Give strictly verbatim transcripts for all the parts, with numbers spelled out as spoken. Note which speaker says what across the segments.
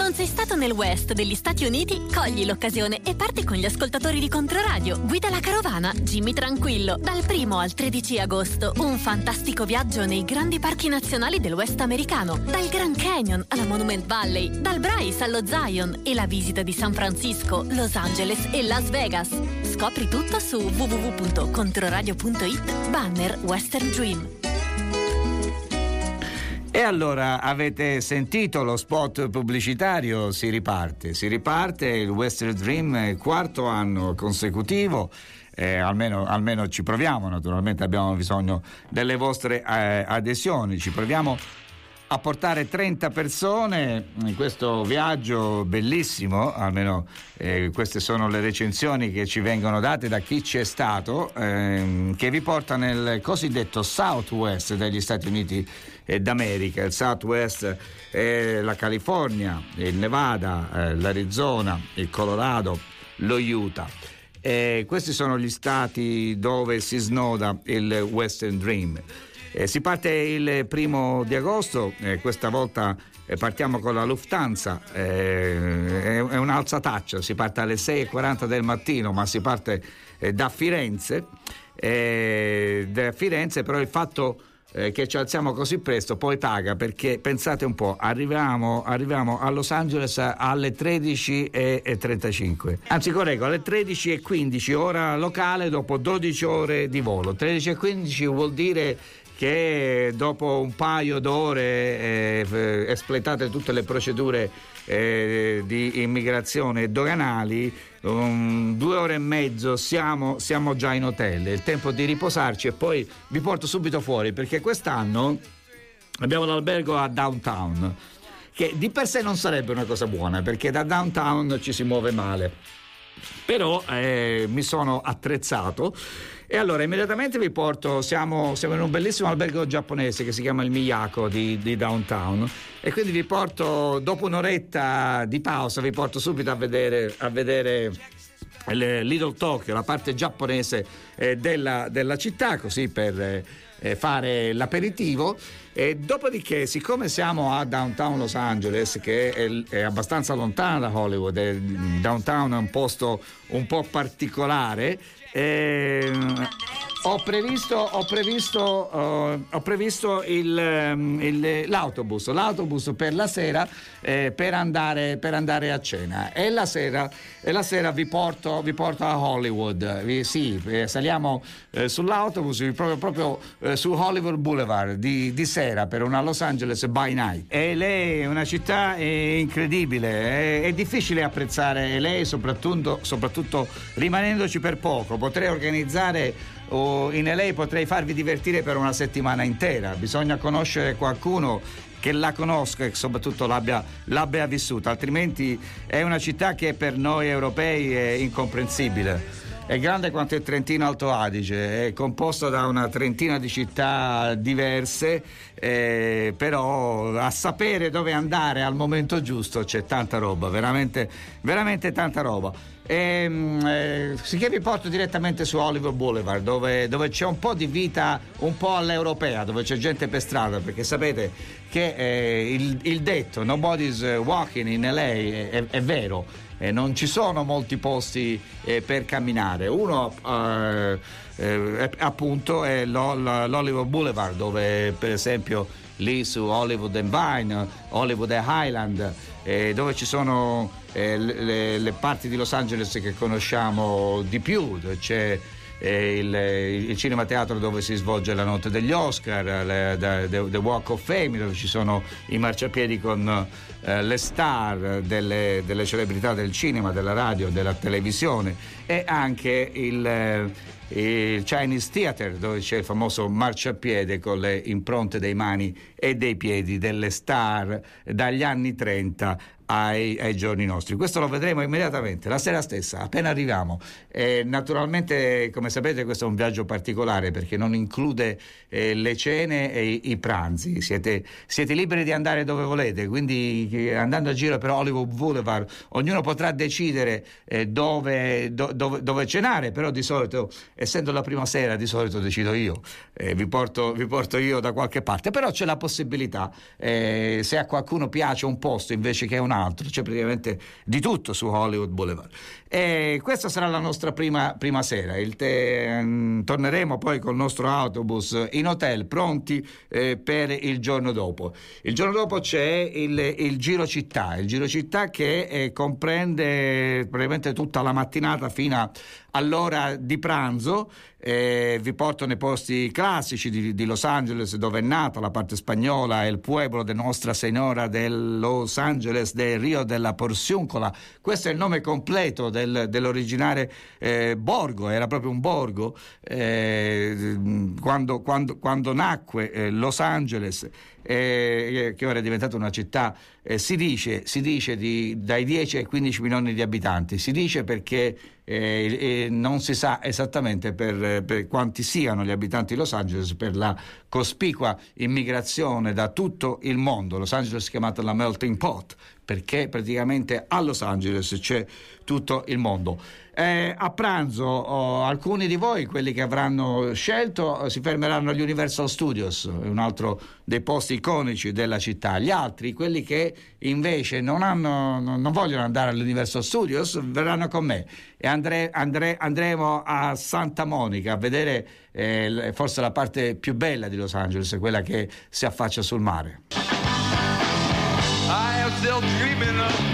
Speaker 1: Non sei stato nel West degli Stati Uniti? Cogli l'occasione e parti con gli ascoltatori di Controradio. Guida la carovana Jimmy Tranquillo dal primo al tredici agosto. Un fantastico viaggio nei grandi parchi nazionali del West americano, dal Grand Canyon alla Monument Valley, dal Bryce allo Zion e la visita di San Francisco, Los Angeles e Las Vegas. Scopri tutto su w w w punto controradio punto i t banner Western Dream.
Speaker 2: E allora avete sentito lo spot pubblicitario? Si riparte, si riparte il Western Dream, quarto anno consecutivo. Eh, almeno, almeno ci proviamo, naturalmente abbiamo bisogno delle vostre eh, adesioni, ci proviamo a portare trenta persone in questo viaggio bellissimo, almeno eh, queste sono le recensioni che ci vengono date da chi ci è stato, eh, che vi porta nel cosiddetto Southwest degli Stati Uniti d'America. Il Southwest è la California, il Nevada, eh, l'Arizona, il Colorado, lo Utah. E questi sono gli stati dove si snoda il Western Dream. Eh, si parte il primo di agosto, eh, questa volta eh, partiamo con la Lufthansa, eh, è, è un'alzataccia, si parte alle sei e quaranta del mattino, ma si parte eh, da Firenze, eh, da Firenze, però il fatto eh, che ci alziamo così presto poi paga, perché pensate un po', arriviamo, arriviamo a Los Angeles alle tredici e trentacinque, anzi correggo, alle tredici e quindici ora locale, dopo dodici ore di volo. Tredici e quindici vuol dire che dopo un paio d'ore eh, espletate tutte le procedure eh, di immigrazione e doganali, um, due ore e mezzo siamo, siamo già in hotel, è il tempo di riposarci, e poi vi porto subito fuori, perché quest'anno abbiamo l'albergo a downtown, che di per sé non sarebbe una cosa buona, perché da downtown ci si muove male, però eh, mi sono attrezzato. E allora immediatamente vi porto, siamo, siamo in un bellissimo albergo giapponese che si chiama il Miyako di, di downtown, e quindi vi porto, dopo un'oretta di pausa, vi porto subito a vedere, a vedere Little Tokyo, la parte giapponese eh, della, della città, così per eh, fare l'aperitivo. E dopodiché, siccome siamo a downtown Los Angeles, che è, è abbastanza lontana da Hollywood, è, downtown è un posto un po' particolare, Eh, ho previsto, ho previsto, uh, ho previsto il, il, l'autobus, l'autobus per la sera eh, per andare, per andare a cena, e la sera, e la sera vi porto, vi porto a Hollywood. Vi, sì, eh, saliamo eh, sull'autobus proprio, proprio eh, su Hollywood Boulevard di, di sera per una Los Angeles by night. E L A è una città eh, incredibile, è, è difficile apprezzare L A, soprattutto, soprattutto rimanendoci per poco. Potrei organizzare o in L A, potrei farvi divertire per una settimana intera. Bisogna conoscere qualcuno che la conosca e soprattutto l'abbia, l'abbia vissuta, altrimenti è una città che per noi europei è incomprensibile. È grande quanto il Trentino Alto Adige, è composta da una trentina di città diverse, eh, però a sapere dove andare al momento giusto c'è tanta roba, veramente, veramente tanta roba. E, eh, sicché vi porto direttamente su Hollywood Boulevard, dove, dove c'è un po' di vita un po' all'europea, dove c'è gente per strada, perché sapete che eh, il, il detto nobody's walking in L A è, è vero, eh, non ci sono molti posti eh, per camminare. Uno eh, eh, appunto è l'Hollywood Boulevard, dove per esempio lì su Hollywood and Vine, Hollywood and Highland, eh, dove ci sono eh, le, le parti di Los Angeles che conosciamo di più. C'è eh, il, il cinema teatro dove si svolge la notte degli Oscar, le, the, the, the Walk of Fame, dove ci sono i marciapiedi con eh, le star delle, delle celebrità del cinema, della radio, della televisione, e anche il il Chinese Theater, dove c'è il famoso marciapiede con le impronte dei mani e dei piedi delle star dagli anni trenta ai, ai giorni nostri. Questo lo vedremo immediatamente la sera stessa, appena arriviamo. E naturalmente, come sapete, questo è un viaggio particolare perché non include eh, le cene e i, i pranzi. Siete, siete liberi di andare dove volete, quindi andando a giro per Hollywood Boulevard ognuno potrà decidere eh, dove, do, dove, dove cenare, però di solito, essendo la prima sera, di solito decido io, eh, vi porto, vi porto io da qualche parte, però c'è la possibilità, eh, se a qualcuno piace un posto invece che un altro, altro, c'è praticamente di tutto su Hollywood Boulevard. E questa sarà la nostra prima, prima sera. Il te, torneremo poi col nostro autobus in hotel, pronti eh, per il giorno dopo. Il giorno dopo c'è il, il Giro Città, il Giro Città che eh, comprende praticamente tutta la mattinata fino a, all'ora di pranzo. Eh, vi porto nei posti classici di, di Los Angeles, dove è nata la parte spagnola, il pueblo de Nostra Signora de Los Angeles del Rio della Porciuncola. Questo è il nome completo del, dell'originale eh, borgo, era proprio un borgo eh, quando, quando, quando nacque eh, Los Angeles, eh, che ora è diventata una città, eh, si dice, si dice di, dai dieci ai quindici milioni di abitanti, si dice perché eh, non si sa esattamente per, per quanti siano gli abitanti di Los Angeles, per la cospicua immigrazione da tutto il mondo. Los Angeles è chiamata la melting pot perché praticamente a Los Angeles c'è tutto il mondo. Eh, a pranzo oh, alcuni di voi, quelli che avranno scelto, si fermeranno agli Universal Studios, un altro dei posti iconici della città. Gli altri, quelli che invece non hanno, non vogliono andare all'Universal Studios, verranno con me e andre, andre, andremo a Santa Monica a vedere eh, forse la parte più bella di Los Angeles, quella che si affaccia sul mare. I am still dreaming of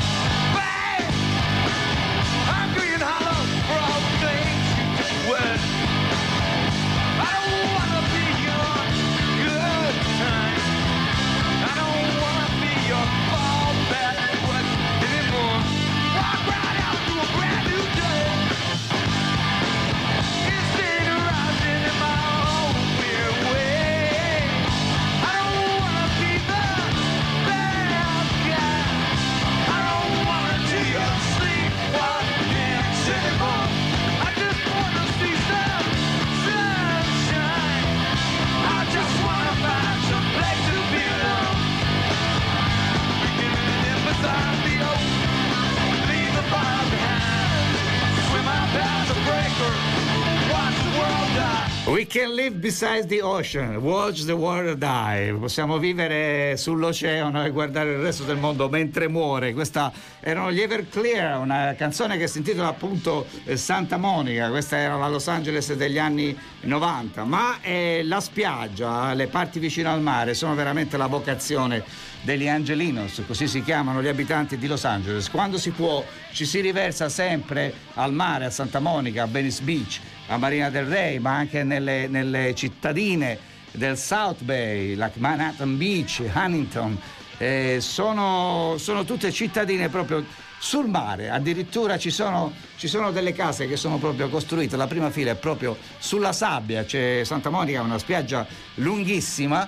Speaker 2: We can live beside the ocean, watch the water die. Possiamo vivere sull'oceano e guardare il resto del mondo mentre muore. Questa erano gli Everclear, una canzone che si intitola appunto Santa Monica. Questa era la Los Angeles degli anni novanta. Ma eh, la spiaggia, le parti vicino al mare sono veramente la vocazione degli Angelinos, così si chiamano gli abitanti di Los Angeles. Quando si può ci si riversa sempre al mare, a Santa Monica, a Venice Beach, a Marina del Rey, ma anche nelle, nelle cittadine del South Bay, like Manhattan Beach, Huntington. Eh, sono, sono tutte cittadine proprio sul mare. Addirittura ci sono, ci sono delle case che sono proprio costruite, la prima fila è proprio sulla sabbia. C'è Santa Monica, una spiaggia lunghissima,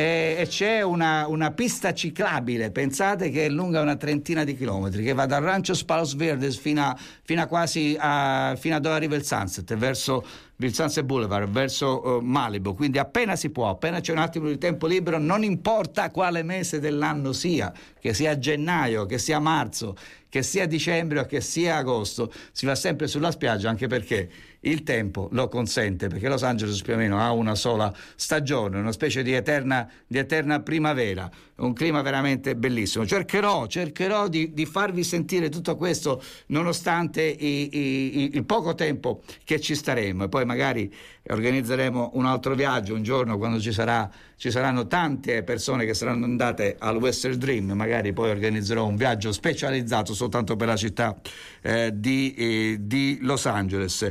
Speaker 2: e c'è una, una pista ciclabile, pensate, che è lunga una trentina di chilometri, che va dal Rancho Palos Verdes fino a, fino a quasi a, fino a dove arriva il Sunset, verso il Sunset Boulevard, verso uh, Malibu. Quindi appena si può, appena c'è un attimo di tempo libero, non importa quale mese dell'anno sia, che sia gennaio, che sia marzo, che sia dicembre o che sia agosto, si va sempre sulla spiaggia, anche perché il tempo lo consente, perché Los Angeles più o meno ha una sola stagione, una specie di eterna, di eterna primavera, un clima veramente bellissimo. Cercherò, cercherò di, di farvi sentire tutto questo nonostante i, i, il poco tempo che ci staremo, e poi magari organizzeremo un altro viaggio un giorno quando ci sarà ci saranno tante persone che saranno andate al Western Dream, magari poi organizzerò un viaggio specializzato soltanto per la città eh, di, eh, di Los Angeles.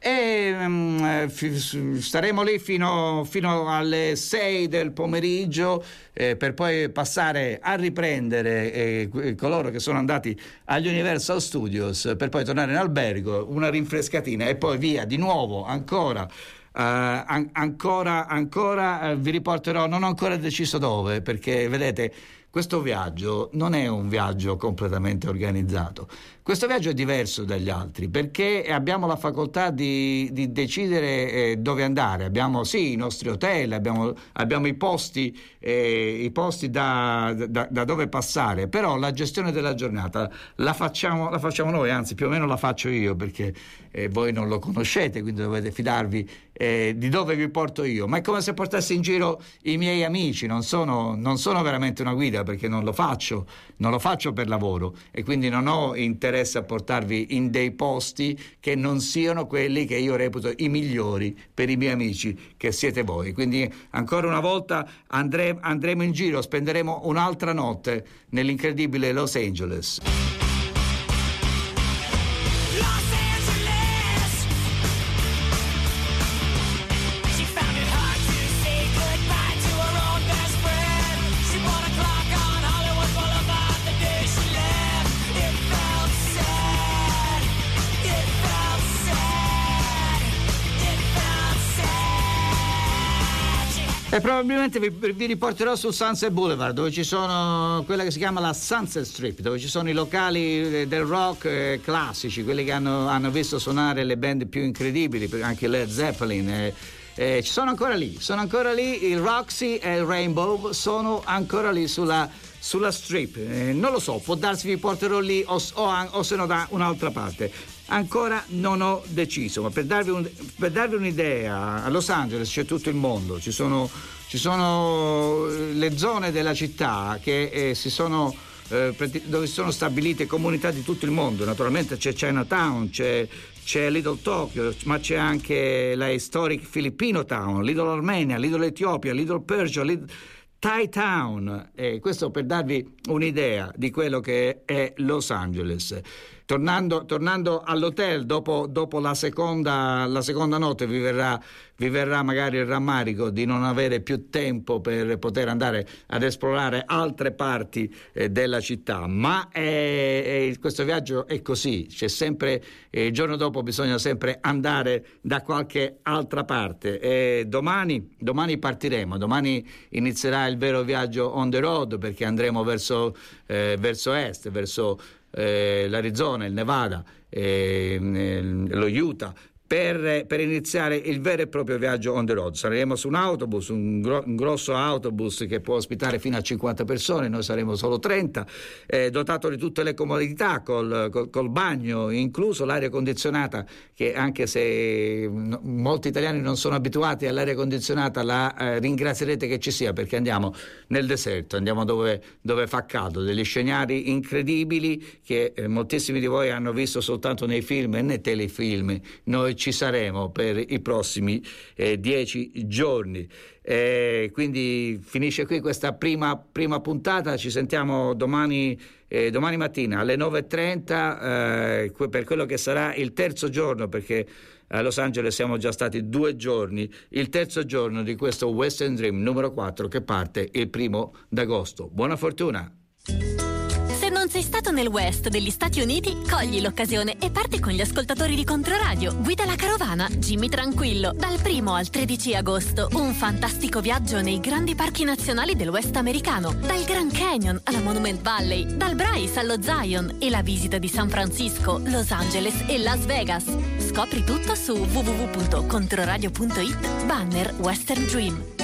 Speaker 2: E um, f- staremo lì fino, fino alle sei del pomeriggio eh, per poi passare a riprendere eh, coloro che sono andati agli Universal Studios, per poi tornare in albergo, una rinfrescatina e poi via di nuovo ancora. Uh, an- ancora ancora uh, vi riporterò, non ho ancora deciso dove, perché vedete, questo viaggio non è un viaggio completamente organizzato. Questo viaggio è diverso dagli altri perché abbiamo la facoltà di, di decidere eh, dove andare. Abbiamo sì i nostri hotel, abbiamo, abbiamo i posti, eh, i posti da, da, da dove passare, però la gestione della giornata la facciamo, la facciamo noi, anzi più o meno la faccio io, perché eh, voi non lo conoscete, quindi dovete fidarvi eh, di dove vi porto io. Ma è come se portassi in giro i miei amici, non sono, non sono veramente una guida, musica, perché non lo faccio, non lo faccio per lavoro e quindi non ho interesse a portarvi in dei posti che non siano quelli che io reputo i migliori per i miei amici, che siete voi. Quindi ancora una volta andre- andremo in giro, spenderemo un'altra notte nell'incredibile Los Angeles. E probabilmente vi, vi riporterò sul Sunset Boulevard, dove ci sono quella che si chiama la Sunset Strip, dove ci sono i locali del rock eh, classici, quelli che hanno, hanno visto suonare le band più incredibili, anche Led Zeppelin. Eh, eh, ci sono ancora lì, sono ancora lì, il Roxy e il Rainbow sono ancora lì sulla, sulla strip. Eh, non lo so, può darsi vi porterò lì o, o, o se no da un'altra parte. Ancora non ho deciso, ma per darvi, un, per darvi un'idea, a Los Angeles c'è tutto il mondo, ci sono, ci sono le zone della città che eh, si sono, eh, dove si sono stabilite comunità di tutto il mondo. Naturalmente c'è Chinatown, c'è, c'è Little Tokyo, ma c'è anche la Historic Filipino Town, Little Armenia, Little Ethiopia, Little Persia, Little Thai Town. E questo per darvi un'idea di quello che è Los Angeles. Tornando, tornando all'hotel, dopo, dopo la, seconda, la seconda notte vi verrà, vi verrà magari il rammarico di non avere più tempo per poter andare ad esplorare altre parti eh, della città, ma è, è, questo viaggio è così, c'è sempre, eh, il giorno dopo bisogna sempre andare da qualche altra parte. E domani, domani partiremo, domani inizierà il vero viaggio on the road, perché andremo verso, eh, verso est, verso Eh, l'Arizona, il Nevada, eh, lo Utah, per, per iniziare il vero e proprio viaggio on the road. Saremo su un autobus, un, gro- un grosso autobus che può ospitare fino a cinquanta persone, noi saremo solo trenta, eh, dotato di tutte le comodità, col, col, col bagno incluso, l'aria condizionata, che anche se no, molti italiani non sono abituati all'aria condizionata, la eh, ringrazierete che ci sia, perché andiamo nel deserto, andiamo dove, dove fa caldo, degli scenari incredibili che eh, moltissimi di voi hanno visto soltanto nei film e nei telefilm. Noi ci saremo per i prossimi eh, dieci giorni. Eh, quindi finisce qui questa prima, prima puntata. Ci sentiamo domani, eh, domani mattina alle nove e trenta eh, per quello che sarà il terzo giorno, perché a Los Angeles siamo già stati due giorni, il terzo giorno di questo Western Dream numero quattro che parte il primo d'agosto. Buona fortuna!
Speaker 1: Non sei stato nel West degli Stati Uniti? Cogli l'occasione e parti con gli ascoltatori di Controradio. Guida la carovana Jimmy Tranquillo dal primo al tredici agosto. Un fantastico viaggio nei grandi parchi nazionali del West americano, dal Grand Canyon alla Monument Valley, dal Bryce allo Zion, e la visita di San Francisco, Los Angeles e Las Vegas. Scopri tutto su w w w punto controradio punto i t banner Western Dream.